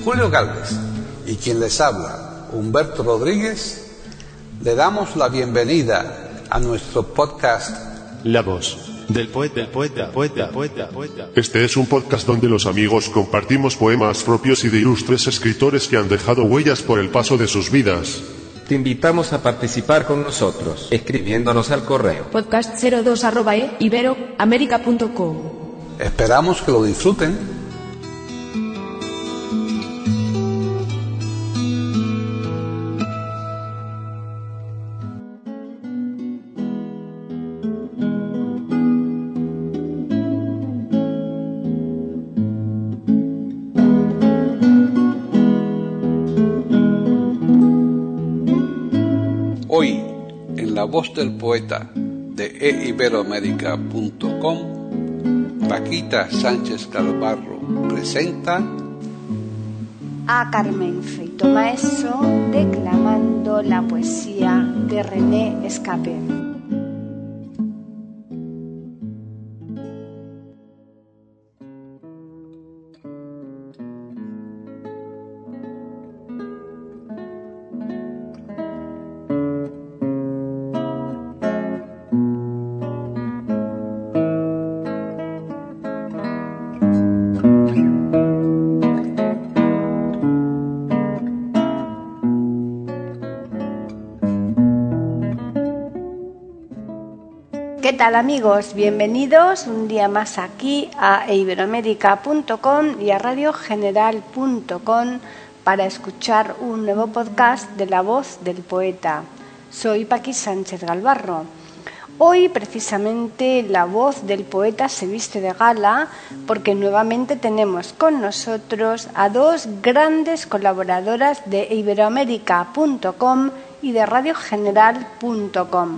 Julio Gálvez y quien les habla, Humberto Rodríguez, le damos la bienvenida a nuestro podcast La voz del poeta. Este es un podcast donde los amigos compartimos poemas propios y de ilustres escritores que han dejado huellas por el paso de sus vidas. Te invitamos a participar con nosotros, escribiéndonos al correo podcast02@iberoamerica.com. Esperamos que lo disfruten. Hoy, en La Voz del Poeta de eiberoamerica.com, Paquita Sánchez Galvarro presenta a Carmen Feito Maeso declamando la poesía de René Escape. ¿Qué tal, amigos? Bienvenidos un día más aquí a eiberoamerica.com y a radiogeneral.com para escuchar un nuevo podcast de La Voz del Poeta. Soy Paqui Sánchez Galvarro. Hoy, precisamente, La Voz del Poeta se viste de gala porque nuevamente tenemos con nosotros a dos grandes colaboradoras de eiberoamerica.com y de radiogeneral.com.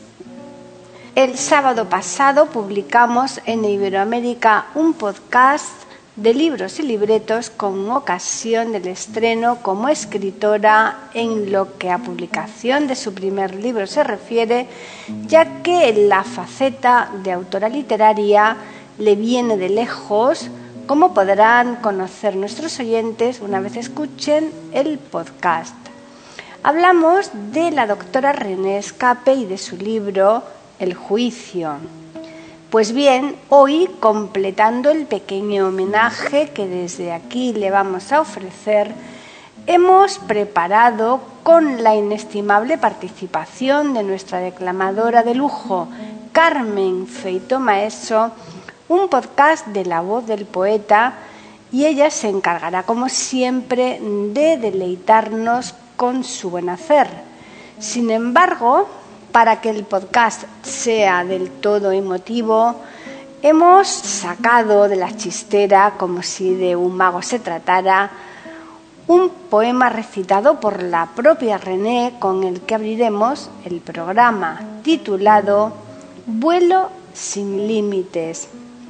El sábado pasado publicamos en Iberoamérica un podcast de libros y libretos con ocasión del estreno como escritora en lo que a publicación de su primer libro se refiere, ya que la faceta de autora literaria le viene de lejos, como podrán conocer nuestros oyentes una vez escuchen el podcast. Hablamos de la doctora René Escape y de su libro El juicio. Pues bien, hoy, completando el pequeño homenaje que desde aquí le vamos a ofrecer, hemos preparado, con la inestimable participación de nuestra declamadora de lujo, Carmen Feito Maeso, un podcast de La Voz del Poeta, y ella se encargará, como siempre, de deleitarnos con su buen hacer. Sin embargo, para que el podcast sea del todo emotivo, hemos sacado de la chistera, como si de un mago se tratara, un poema recitado por la propia René con el que abriremos el programa, titulado Vuelo sin límites.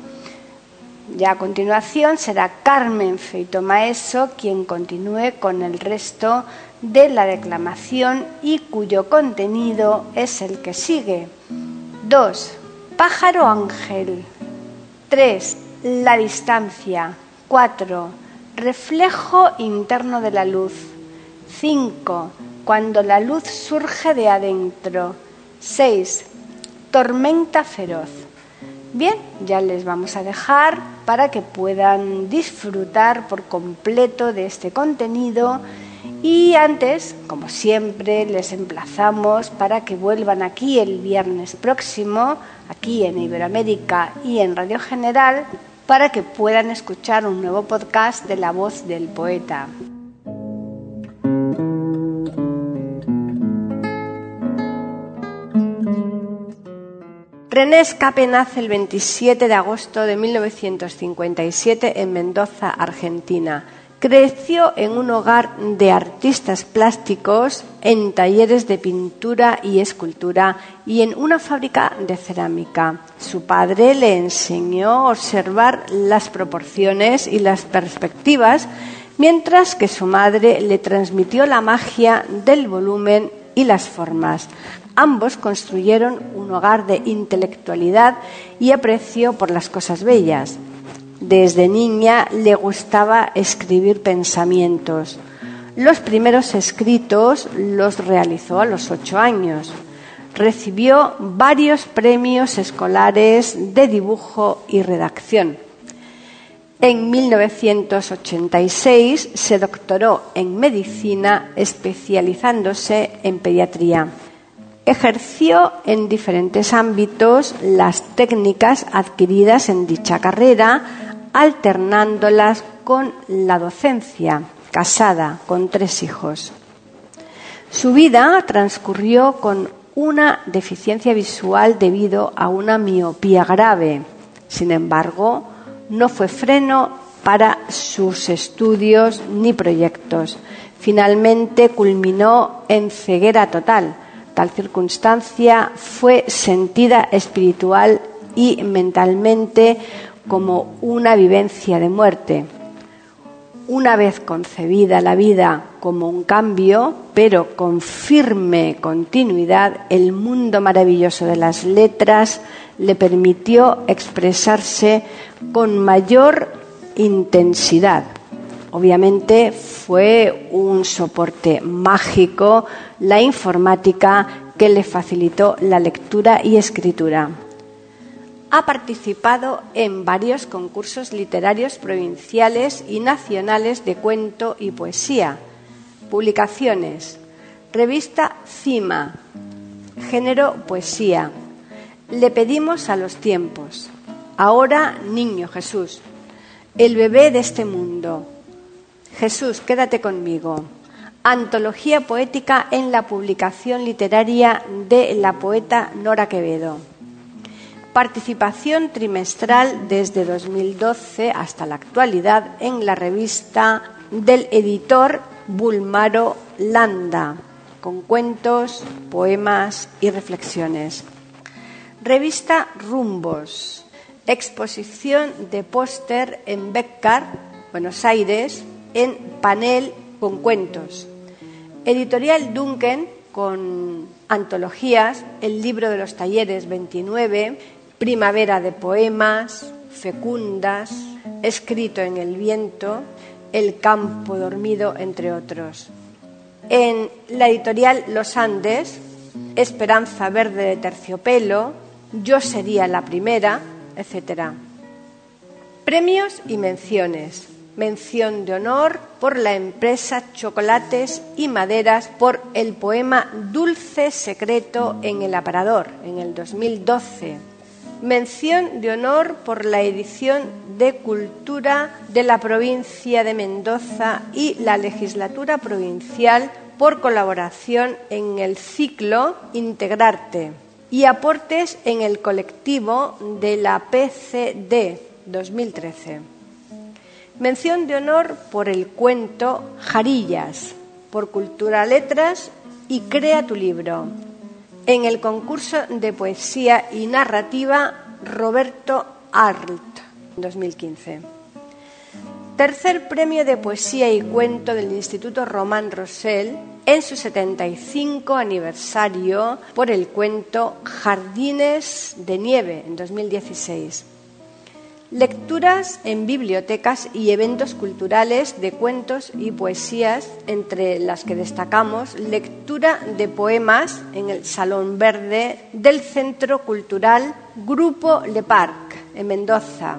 Ya a continuación será Carmen Feito Maeso quien continúe con el resto de la declamación y cuyo contenido es el que sigue. 2. Pájaro ángel. 3. La distancia. 4. Reflejo interno de la luz. 5. Cuando la luz surge de adentro. 6. Tormenta feroz. Bien, ya les vamos a dejar para que puedan disfrutar por completo de este contenido. Y antes, como siempre, les emplazamos para que vuelvan aquí el viernes próximo, aquí en Iberoamérica y en Radio General, para que puedan escuchar un nuevo podcast de La Voz del Poeta. René Escape nace el 27 de agosto de 1957 en Mendoza, Argentina. Creció en un hogar de artistas plásticos, en talleres de pintura y escultura y en una fábrica de cerámica. Su padre le enseñó a observar las proporciones y las perspectivas, mientras que su madre le transmitió la magia del volumen y las formas. Ambos construyeron un hogar de intelectualidad y aprecio por las cosas bellas. Desde niña le gustaba escribir pensamientos. Los primeros escritos los realizó a los 8 años. Recibió varios premios escolares de dibujo y redacción. En 1986 se doctoró en medicina especializándose en pediatría. Ejerció en diferentes ámbitos las técnicas adquiridas en dicha carrera, alternándolas con la docencia, casada con 3 hijos. Su vida transcurrió con una deficiencia visual debido a una miopía grave. Sin embargo, no fue freno para sus estudios ni proyectos. Finalmente culminó en ceguera total. Tal circunstancia fue sentida espiritual y mentalmente como una vivencia de muerte. Una vez concebida la vida como un cambio, pero con firme continuidad, el mundo maravilloso de las letras le permitió expresarse con mayor intensidad. Obviamente fue un soporte mágico la informática que le facilitó la lectura y escritura. Ha participado en varios concursos literarios provinciales y nacionales de cuento y poesía. Publicaciones: Revista Cima, género poesía. Le pedimos a los tiempos. Ahora, Niño Jesús. El bebé de este mundo. Jesús, quédate conmigo. Antología poética en la publicación literaria de la poeta Nora Quevedo. Participación trimestral desde 2012 hasta la actualidad en la revista del editor Bulmaro Landa, con cuentos, poemas y reflexiones. Revista Rumbos, exposición de póster en Béccar, Buenos Aires, en panel con cuentos. Editorial Duncan, con antologías, El libro de los talleres 29, Primavera de poemas, Fecundas, Escrito en el viento, El campo dormido, entre otros. En la editorial Los Andes, Esperanza verde de terciopelo, Yo sería la primera, etc. Premios y menciones. Mención de honor por la empresa Chocolates y Maderas por el poema Dulce Secreto en el Aparador, en el 2012. Mención de honor por la edición de Cultura de la provincia de Mendoza y la legislatura provincial por colaboración en el ciclo Integrarte y aportes en el colectivo de la PCD 2013. Mención de honor por el cuento Jarillas, por Cultura Letras y Crea tu libro. En el concurso de poesía y narrativa Roberto Arlt, 2015. Tercer premio de poesía y cuento del Instituto Román Rosell en su 75 aniversario por el cuento Jardines de Nieve, en 2016. Lecturas en bibliotecas y eventos culturales de cuentos y poesías, entre las que destacamos lectura de poemas en el Salón Verde del Centro Cultural Grupo Le Parc, en Mendoza.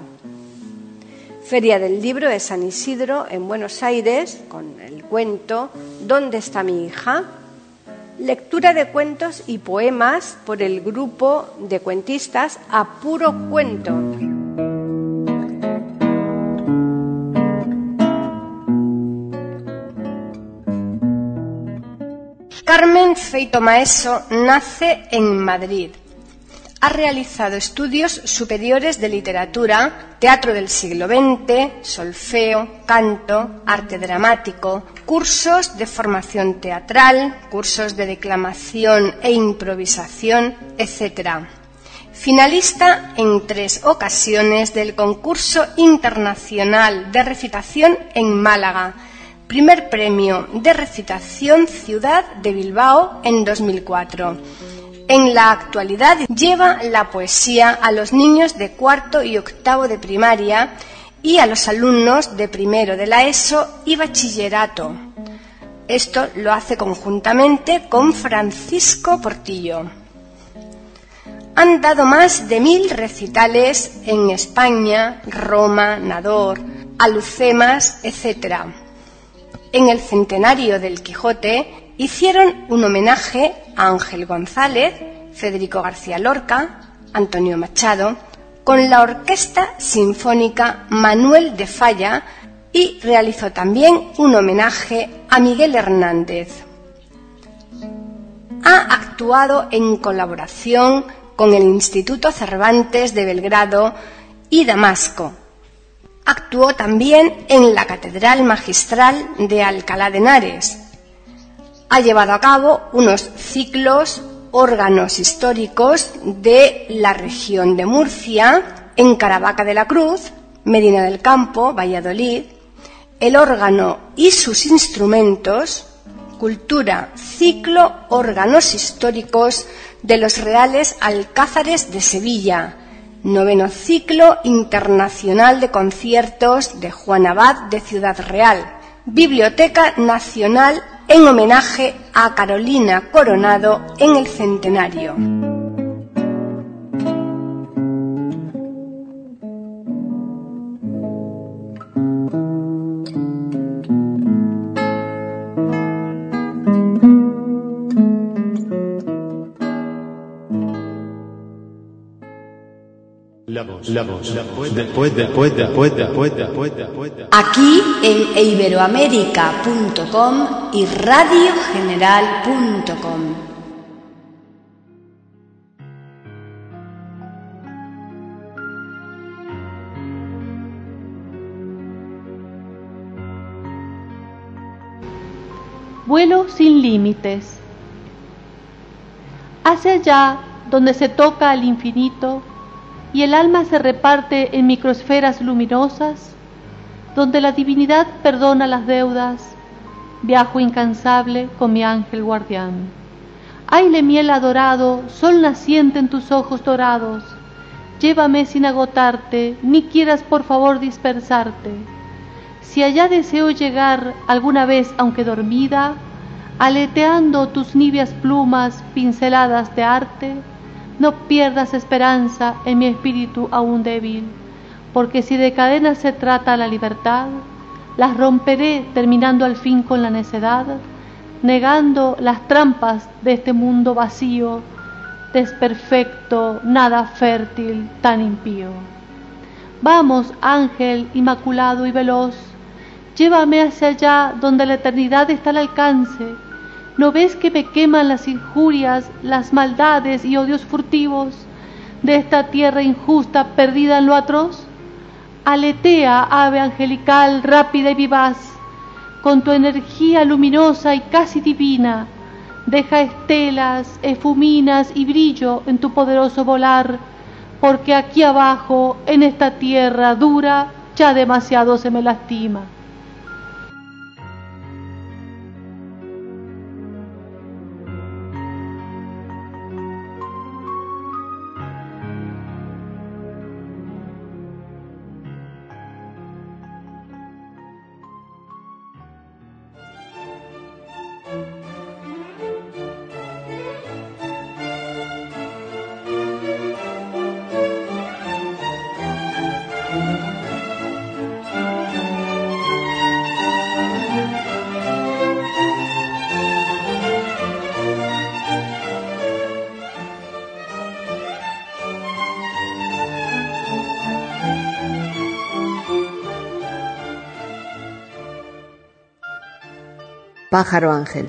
Feria del Libro de San Isidro, en Buenos Aires, con el cuento ¿Dónde está mi hija? Lectura de cuentos y poemas por el grupo de cuentistas A Puro Cuento. Carmen Feito Maeso nace en Madrid. Ha realizado estudios superiores de literatura, teatro del siglo XX, solfeo, canto, arte dramático, cursos de formación teatral, cursos de declamación e improvisación, etc. Finalista en 3 ocasiones del concurso internacional de recitación en Málaga. Primer premio de recitación Ciudad de Bilbao en 2004. En la actualidad lleva la poesía a los niños de 4º y 8º de primaria y a los alumnos de primero de la ESO y bachillerato. Esto lo hace conjuntamente con Francisco Portillo. Han dado más de 1000 recitales en España, Roma, Nador, Alucemas, etc. En el centenario del Quijote hicieron un homenaje a Ángel González, Federico García Lorca, Antonio Machado, con la Orquesta Sinfónica Manuel de Falla, y realizó también un homenaje a Miguel Hernández. Ha actuado en colaboración con el Instituto Cervantes de Belgrado y Damasco. Actuó también en la Catedral Magistral de Alcalá de Henares. Ha llevado a cabo unos ciclos órganos históricos de la región de Murcia, en Caravaca de la Cruz, Medina del Campo, Valladolid, el órgano y sus instrumentos, cultura, ciclo, órganos históricos de los Reales Alcázares de Sevilla, 9º ciclo internacional de conciertos de Juan Abad de Ciudad Real, Biblioteca Nacional en homenaje a Carolina Coronado en el centenario. Aquí en iberoamerica.com y radiogeneral.com. Vuelo sin límites. Hacia allá donde se toca al infinito y el alma se reparte en microesferas luminosas, donde la divinidad perdona las deudas, viajo incansable con mi ángel guardián. Aire miel adorado, sol naciente en tus ojos dorados, llévame sin agotarte, ni quieras por favor dispersarte. Si allá deseo llegar alguna vez aunque dormida, aleteando tus níveas plumas pinceladas de arte, no pierdas esperanza en mi espíritu aún débil, porque si de cadenas se trata la libertad, las romperé terminando al fin con la necedad, negando las trampas de este mundo vacío, desperfecto, nada fértil, tan impío. Vamos, ángel inmaculado y veloz, llévame hacia allá donde la eternidad está al alcance. ¿No ves que me queman las injurias, las maldades y odios furtivos de esta tierra injusta perdida en lo atroz? Aletea, ave angelical, rápida y vivaz, con tu energía luminosa y casi divina, deja estelas, efuminas y brillo en tu poderoso volar, porque aquí abajo, en esta tierra dura, ya demasiado se me lastima. Pájaro ángel.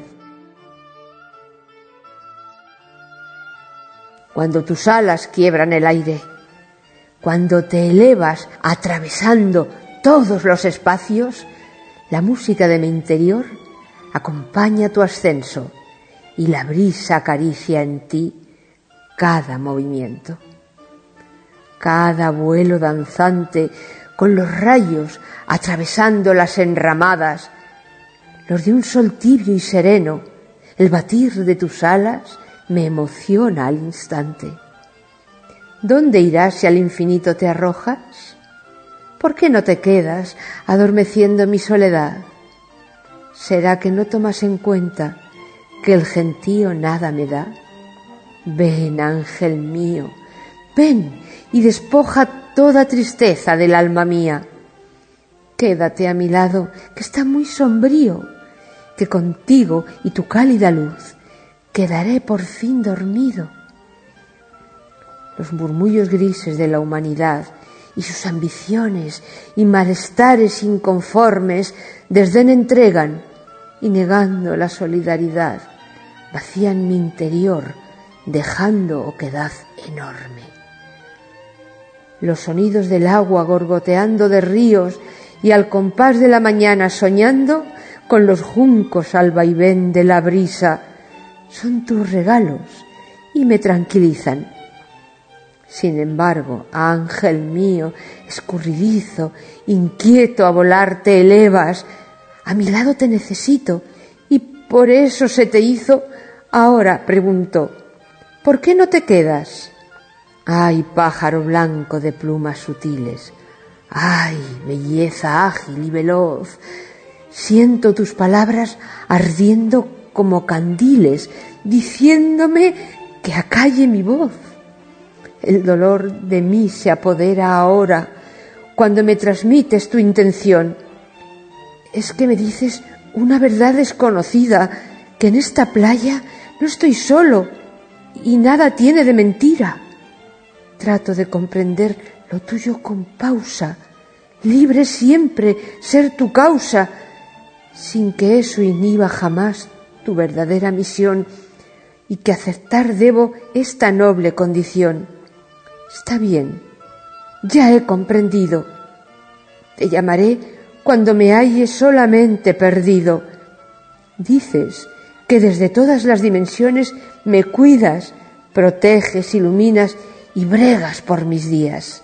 Cuando tus alas quiebran el aire, cuando te elevas atravesando todos los espacios, la música de mi interior acompaña tu ascenso y la brisa acaricia en ti cada movimiento. Cada vuelo danzante con los rayos atravesando las enramadas, los de un sol tibio y sereno, el batir de tus alas me emociona al instante. ¿Dónde irás si al infinito te arrojas? ¿por qué no te quedas adormeciendo mi soledad? ¿Será que no tomas en cuenta que el gentío nada me da? Ven, ángel mío, ven y despoja toda tristeza del alma mía. Quédate a mi lado, que está muy sombrío, que contigo y tu cálida luz quedaré por fin dormido. Los murmullos grises de la humanidad y sus ambiciones y malestares inconformes desdén entregan y negando la solidaridad vacían mi interior dejando oquedad enorme. Los sonidos del agua gorgoteando de ríos y al compás de la mañana soñando con los juncos al vaivén de la brisa son tus regalos y me tranquilizan. Sin embargo, ángel mío, escurridizo, inquieto a volar te elevas, a mi lado te necesito y por eso se te hizo. Ahora pregunto, ¿por qué no te quedas? Ay, pájaro blanco de plumas sutiles, ay, belleza ágil y veloz, siento tus palabras ardiendo como candiles, diciéndome que acalle mi voz. El dolor de mí se apodera ahora cuando me transmites tu intención. Es que me dices una verdad desconocida, que en esta playa no estoy solo y nada tiene de mentira. Trato de comprender lo tuyo con pausa, libre siempre ser tu causa, sin que eso inhiba jamás tu verdadera misión y que aceptar debo esta noble condición. Está bien, ya he comprendido. Te llamaré cuando me halle solamente perdido. Dices que desde todas las dimensiones me cuidas, proteges, iluminas y bregas por mis días.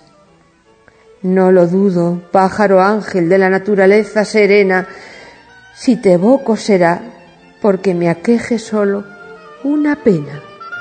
No lo dudo, pájaro ángel de la naturaleza serena, si te evoco será porque me aqueje solo una pena.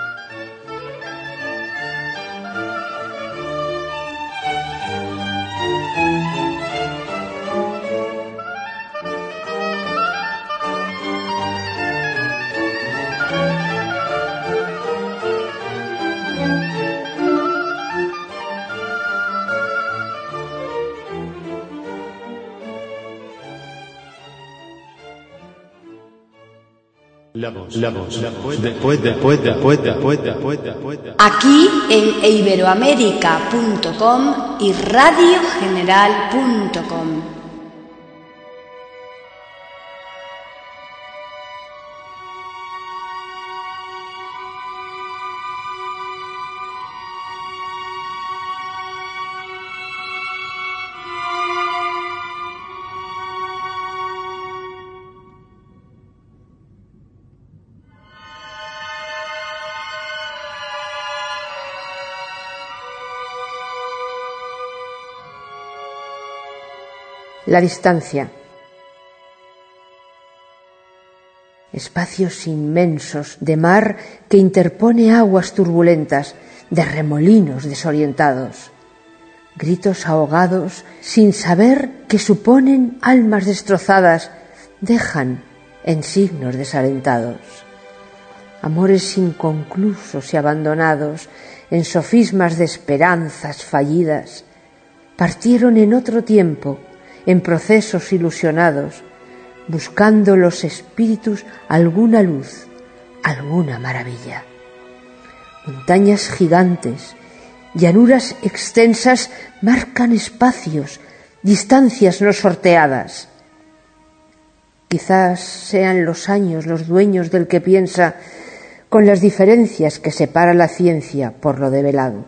Aquí en iberoamerica.com y radiogeneral.com. La distancia. Espacios inmensos de mar que interpone aguas turbulentas, de remolinos desorientados. Gritos ahogados sin saber que suponen almas destrozadas, dejan en signos desalentados. Amores inconclusos y abandonados, en sofismas de esperanzas fallidas, partieron en otro tiempo, en procesos ilusionados, buscando los espíritus alguna luz, alguna maravilla. Montañas gigantes, llanuras extensas marcan espacios, distancias no sorteadas. Quizás sean los años los dueños del que piensa, con las diferencias que separa la ciencia por lo develado.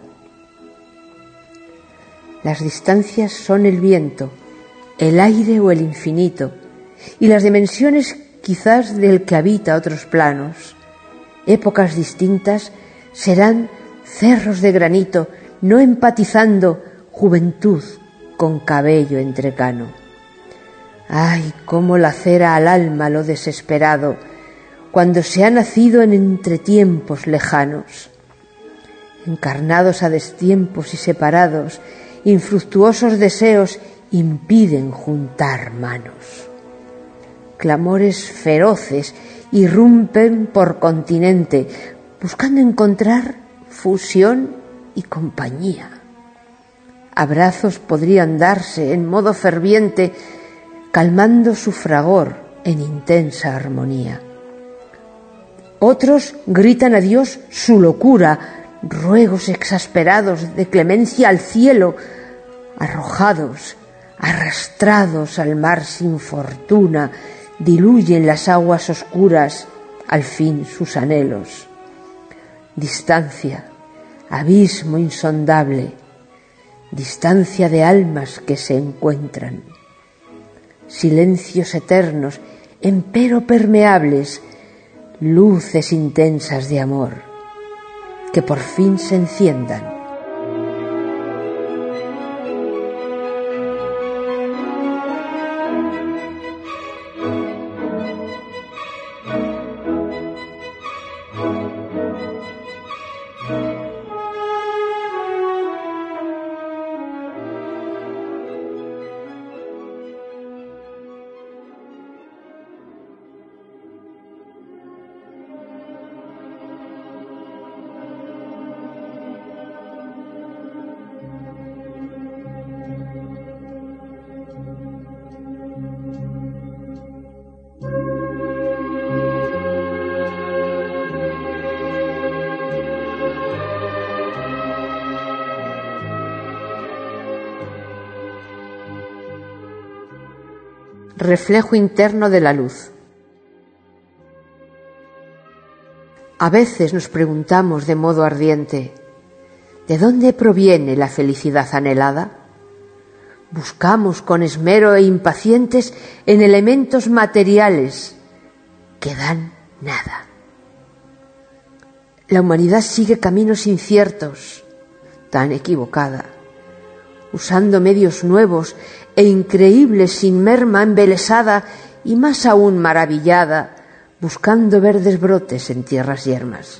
Las distancias son el viento, el aire o el infinito, y las dimensiones quizás del que habita otros planos. Épocas distintas serán cerros de granito, no empatizando juventud con cabello entrecano. Ay, cómo lacera al alma lo desesperado, cuando se ha nacido en entretiempos lejanos. Encarnados a destiempos y separados, infructuosos deseos impiden juntar manos. Clamores feroces irrumpen por continente, buscando encontrar fusión y compañía. Abrazos podrían darse en modo ferviente, calmando su fragor en intensa armonía. Otros gritan a Dios su locura, ruegos exasperados de clemencia al cielo, arrojados, arrastrados al mar sin fortuna, diluyen las aguas oscuras al fin sus anhelos. Distancia, abismo insondable, distancia de almas que se encuentran. Silencios eternos, empero permeables, luces intensas de amor, que por fin se enciendan. Reflejo interno de la luz. A veces nos preguntamos de modo ardiente, ¿de dónde proviene la felicidad anhelada? Buscamos con esmero e impacientes en elementos materiales que dan nada. La humanidad sigue caminos inciertos, tan equivocada, usando medios nuevos e increíbles sin merma embelesada y más aún maravillada, buscando verdes brotes en tierras yermas.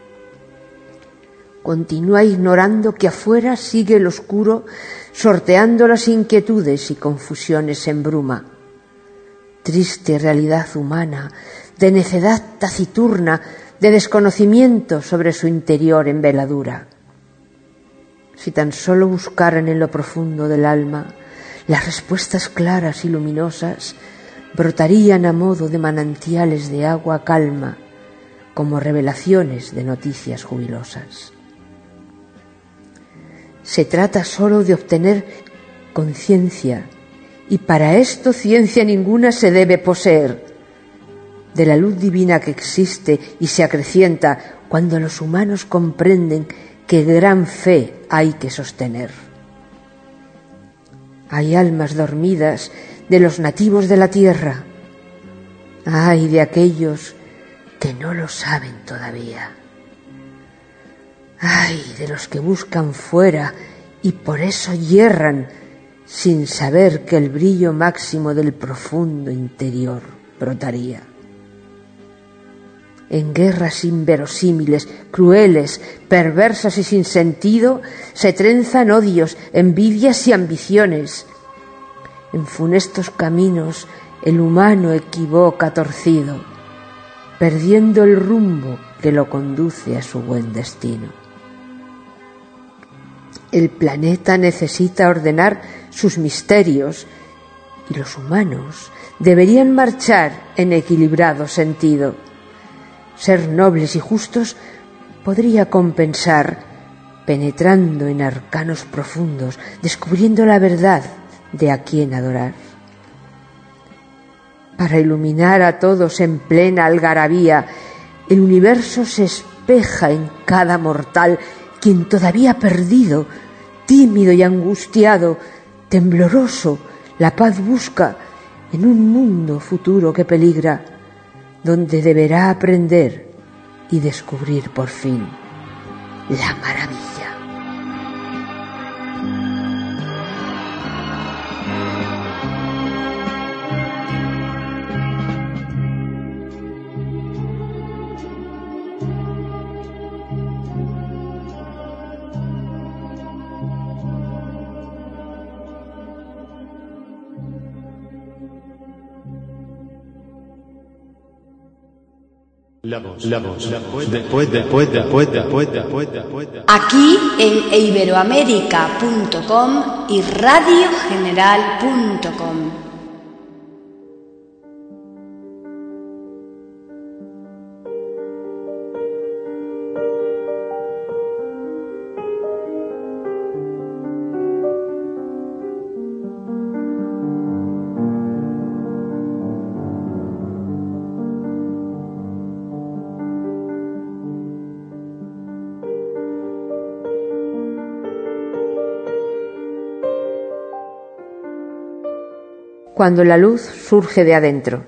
Continúa ignorando que afuera sigue el oscuro, sorteando las inquietudes y confusiones en bruma. Triste realidad humana, de necedad taciturna, de desconocimiento sobre su interior en veladura. Si tan solo buscaran en lo profundo del alma, las respuestas claras y luminosas brotarían a modo de manantiales de agua calma, como revelaciones de noticias jubilosas. Se trata solo de obtener conciencia, y para esto ciencia ninguna se debe poseer. De la luz divina que existe y se acrecienta cuando los humanos comprenden que gran fe hay que sostener. Hay almas dormidas de los nativos de la tierra. Ay de aquellos que no lo saben todavía. Ay de los que buscan fuera y por eso yerran, sin saber que el brillo máximo del profundo interior brotaría. En guerras inverosímiles, crueles, perversas y sin sentido, se trenzan odios, envidias y ambiciones. En funestos caminos el humano equivoca torcido, perdiendo el rumbo que lo conduce a su buen destino. El planeta necesita ordenar sus misterios y los humanos deberían marchar en equilibrado sentido. Ser nobles y justos podría compensar, penetrando en arcanos profundos, descubriendo la verdad de a quién adorar. Para iluminar a todos en plena algarabía, el universo se espeja en cada mortal, quien todavía perdido, tímido y angustiado, tembloroso, la paz busca en un mundo futuro que peligra, donde deberá aprender y descubrir por fin la maravilla. Aquí en iberoamerica.com y radiogeneral.com. Cuando la luz surge de adentro.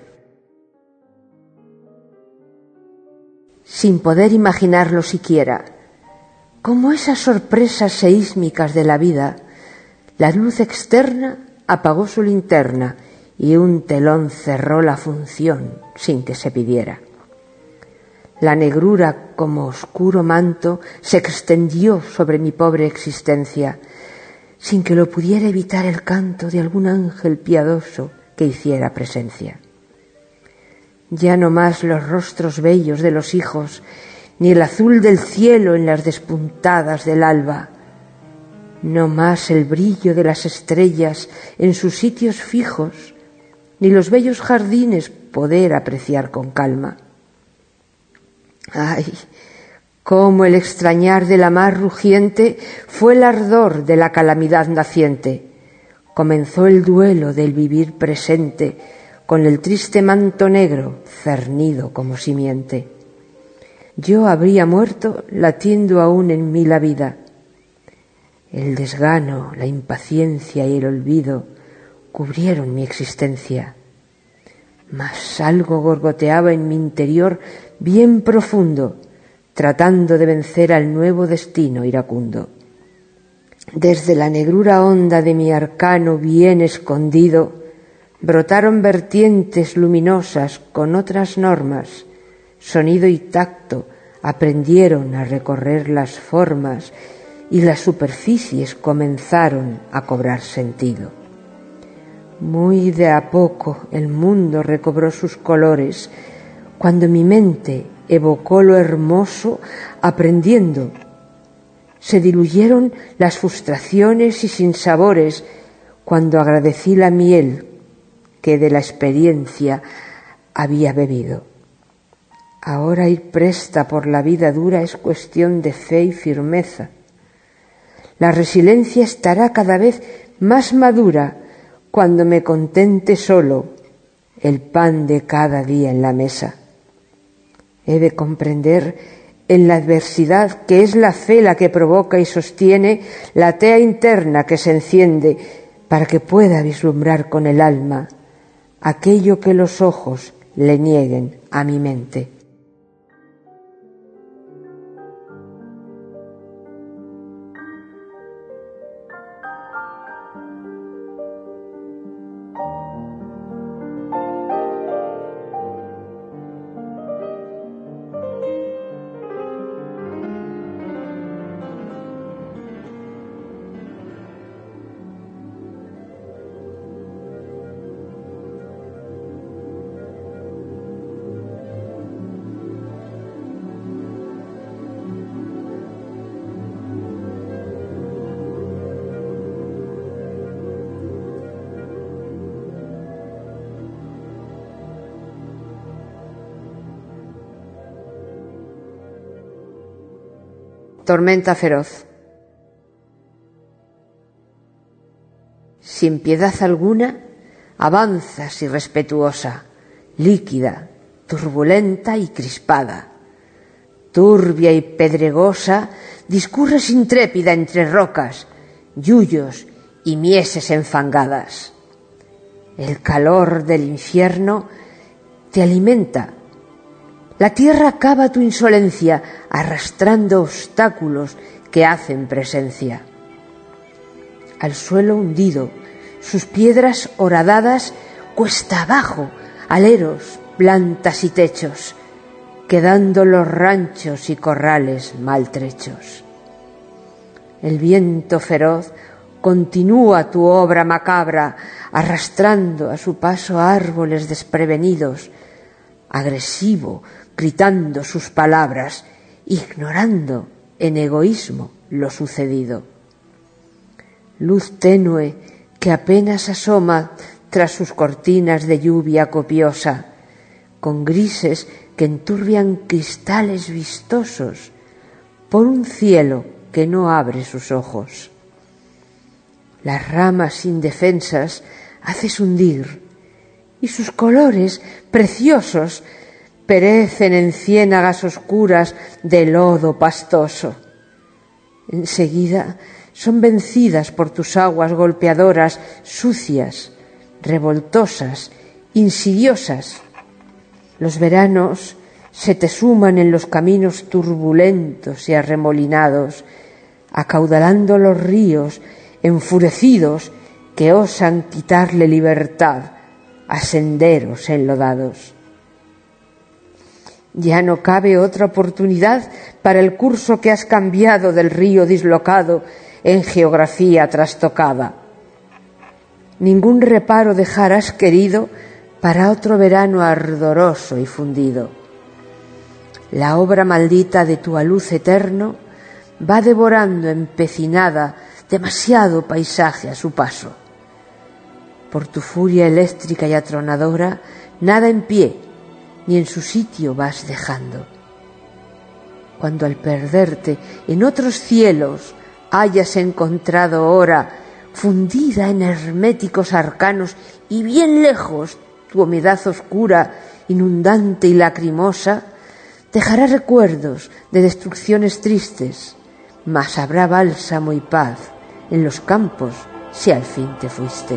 Sin poder imaginarlo siquiera, como esas sorpresas seísmicas de la vida, la luz externa apagó su linterna y un telón cerró la función sin que se pidiera. La negrura, como oscuro manto, se extendió sobre mi pobre existencia, sin que lo pudiera evitar el canto de algún ángel piadoso que hiciera presencia. Ya no más los rostros bellos de los hijos, ni el azul del cielo en las despuntadas del alba, no más el brillo de las estrellas en sus sitios fijos, ni los bellos jardines poder apreciar con calma. ¡Ay! Cómo el extrañar de la mar rugiente fue el ardor de la calamidad naciente. Comenzó el duelo del vivir presente con el triste manto negro cernido como simiente. Yo habría muerto latiendo aún en mí la vida. El desgano, la impaciencia y el olvido cubrieron mi existencia. Mas algo gorgoteaba en mi interior bien profundo, tratando de vencer al nuevo destino iracundo. Desde la negrura honda de mi arcano bien escondido, brotaron vertientes luminosas con otras normas. Sonido y tacto aprendieron a recorrer las formas y las superficies comenzaron a cobrar sentido. Muy de a poco el mundo recobró sus colores, cuando mi mente evocó lo hermoso aprendiendo. Se diluyeron las frustraciones y sinsabores cuando agradecí la miel que de la experiencia había bebido. Ahora ir presta por la vida dura es cuestión de fe y firmeza. La resiliencia estará cada vez más madura cuando me contente solo el pan de cada día en la mesa. He de comprender en la adversidad que es la fe la que provoca y sostiene la tea interna que se enciende para que pueda vislumbrar con el alma aquello que los ojos le nieguen a mi mente. Tormenta feroz. Sin piedad alguna, avanzas irrespetuosa, líquida, turbulenta y crispada. Turbia y pedregosa, discurres intrépida entre rocas, yuyos y mieses enfangadas. El calor del infierno te alimenta. La tierra cava tu insolencia, arrastrando obstáculos que hacen presencia. Al suelo hundido, sus piedras horadadas, cuesta abajo, aleros, plantas y techos, quedando los ranchos y corrales maltrechos. El viento feroz continúa tu obra macabra, arrastrando a su paso árboles desprevenidos, agresivo, gritando sus palabras, ignorando en egoísmo lo sucedido. Luz tenue que apenas asoma tras sus cortinas de lluvia copiosa, con grises que enturbian cristales vistosos por un cielo que no abre sus ojos. Las ramas indefensas haces hundir y sus colores preciosos perecen en ciénagas oscuras de lodo pastoso. Enseguida son vencidas por tus aguas golpeadoras, sucias, revoltosas, insidiosas. Los veranos se te suman en los caminos turbulentos y arremolinados, acaudalando los ríos enfurecidos que osan quitarle libertad a senderos enlodados. Ya no cabe otra oportunidad para el curso que has cambiado del río dislocado en geografía trastocada. Ningún reparo dejarás querido para otro verano ardoroso y fundido. La obra maldita de tu aluz eterno va devorando empecinada demasiado paisaje a su paso. Por tu furia eléctrica y atronadora, nada en pie, ni en su sitio vas dejando. Cuando al perderte en otros cielos hayas encontrado hora, fundida en herméticos arcanos y bien lejos tu humedad oscura, inundante y lacrimosa, dejará recuerdos de destrucciones tristes, mas habrá bálsamo y paz en los campos si al fin te fuiste.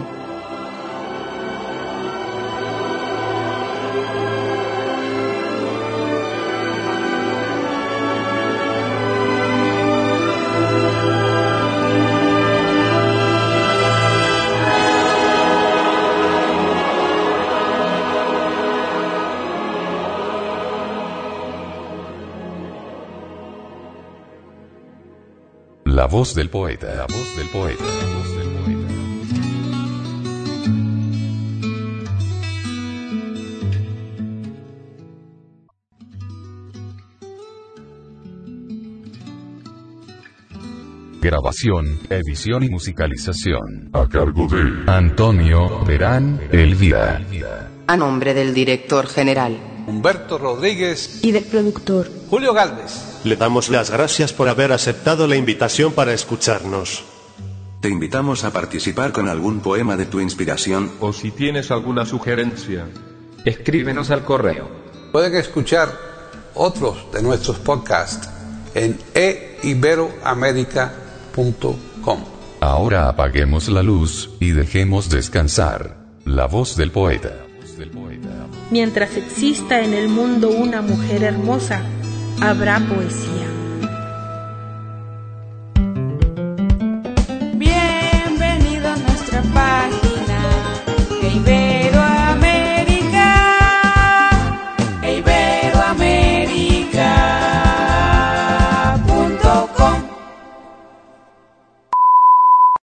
La voz del poeta, la voz del poeta, la voz del poeta. Grabación, edición y musicalización. A cargo de Antonio Verán Elvira. A nombre del director general Humberto Rodríguez y del productor Julio Galvez. Le damos las gracias por haber aceptado la invitación para escucharnos. Te invitamos a participar con algún poema de tu inspiración. O si tienes alguna sugerencia, escríbenos al correo. Pueden escuchar otros de nuestros podcasts en eiberoamerica.com. Ahora apaguemos la luz y dejemos descansar la voz del poeta. Mientras exista en el mundo una mujer hermosa, habrá poesía. Bienvenido a nuestra página,